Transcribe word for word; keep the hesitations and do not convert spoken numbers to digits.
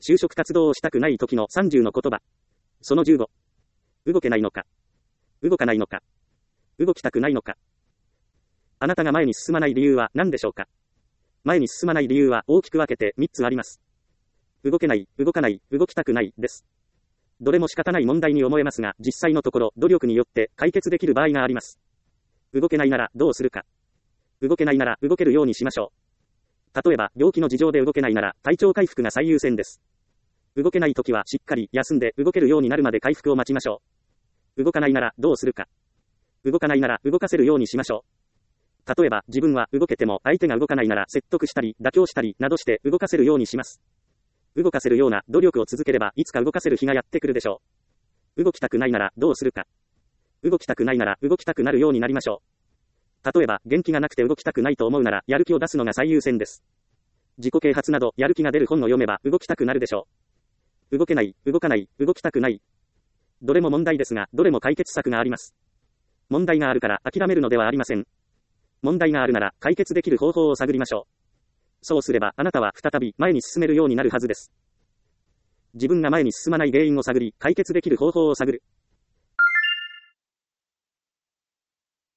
就職活動をしたくない時のさんじゅうの言葉。そのじゅうご。動けないのか。動かないのか。動きたくないのか。あなたが前に進まない理由は何でしょうか。前に進まない理由は大きく分けてみっつあります。動けない、動かない、動きたくないです。どれも仕方ない問題に思えますが、実際のところ努力によって解決できる場合があります。動けないならどうするか。動けないなら動けるようにしましょう。例えば、病気の事情で動けないなら体調回復が最優先です。動けないときはしっかり休んで動けるようになるまで回復を待ちましょう。動かないならどうするか。動かないなら動かせるようにしましょう。例えば、自分は動けても相手が動かないなら説得したり妥協したりなどして動かせるようにします。動かせるような努力を続ければいつか動かせる日がやってくるでしょう。動きたくないならどうするか。動きたくないなら動きたくなるようになりましょう。例えば、元気がなくて動きたくないと思うならやる気を出すのが最優先です。自己啓発などやる気が出る本を読めば動きたくなるでしょう。動けない、動かない、動きたくない。どれも問題ですが、どれも解決策があります。問題があるから諦めるのではありません。問題があるなら解決できる方法を探りましょう。そうすればあなたは再び前に進めるようになるはずです。自分が前に進まない原因を探り、解決できる方法を探る。